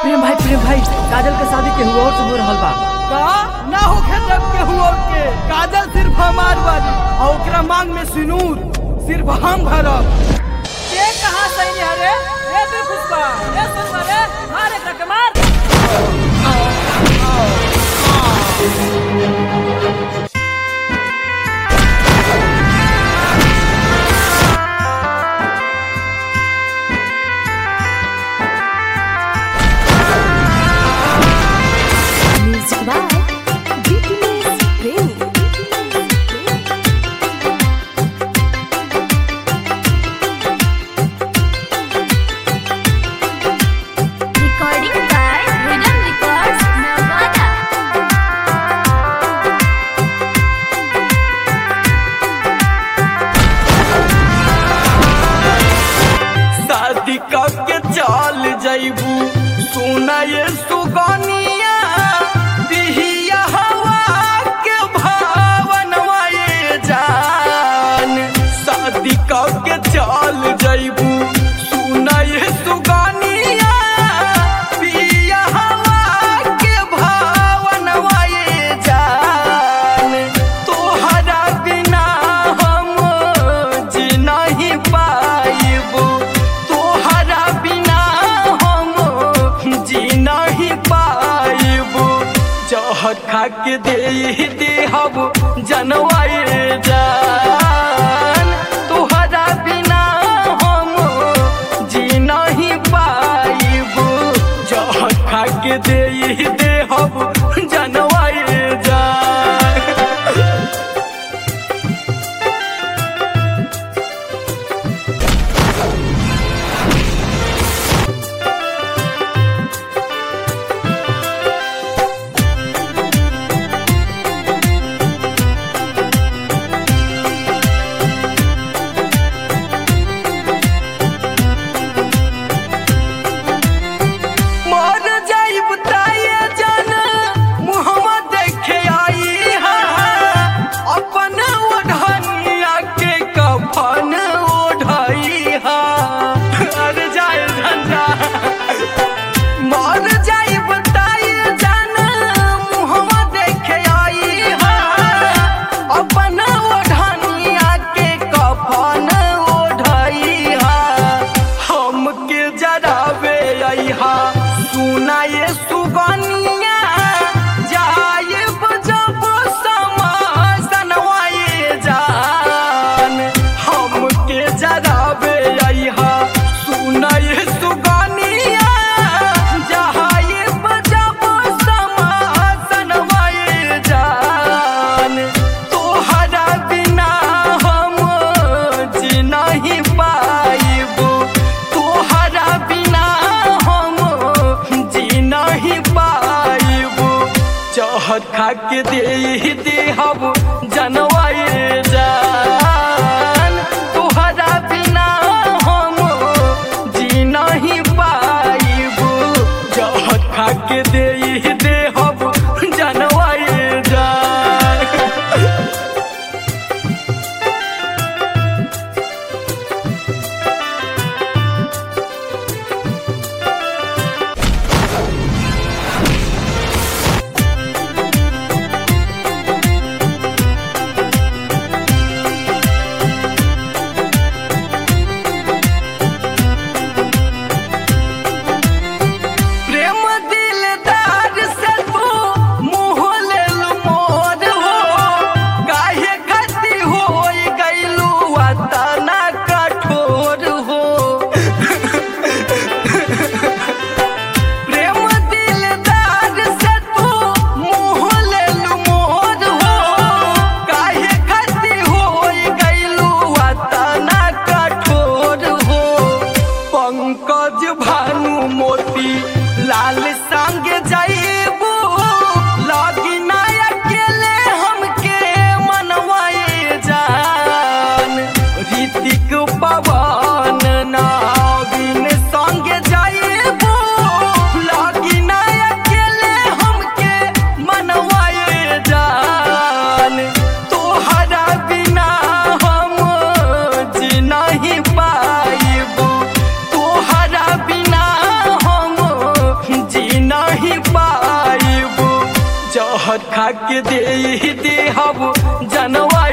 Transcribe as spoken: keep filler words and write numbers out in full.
प्रेम भाई प्रेम भाई काजल के शादी के हुआ और से हो रहल बा का ना होखे जब के हुआ के काजल सिर्फ हमार बानी और ओकरा मांग में सिनूर सिर्फ हम भरब। के कहां सही है रे ए दिल खुशबा ए सुनवा रे मारे तक मार। के चल जैबू सुना ये सुगनिया दिहिया हवा के भावनवा ये जान। शादी के चल जैबू सुना ये सुगनिया दिहिया हवा के भावनवा ये जान। तोहरा बिना हम जी नहीं पाइबू खा के दे दे हम जनवाए जान। तुहरा बिना हम जी नहीं पाइबू जहर खा के दे दे हम जनवाए जान। सुना ये सुगनिया जाए जब समासनवाए जान। हमके जराबे अइहा सुना ये सुगनिया जाए जब समासनवाए जान। तोहरा बिना हम जी नहीं पाइबू तोहरा बिना जहर खा के दे दे हम जनवाए जान। तोहरा बिना हम जी नहीं पाइबू जहर खा के दे दे हम जनवाए जान। जहर खा के दे दे हम जनवा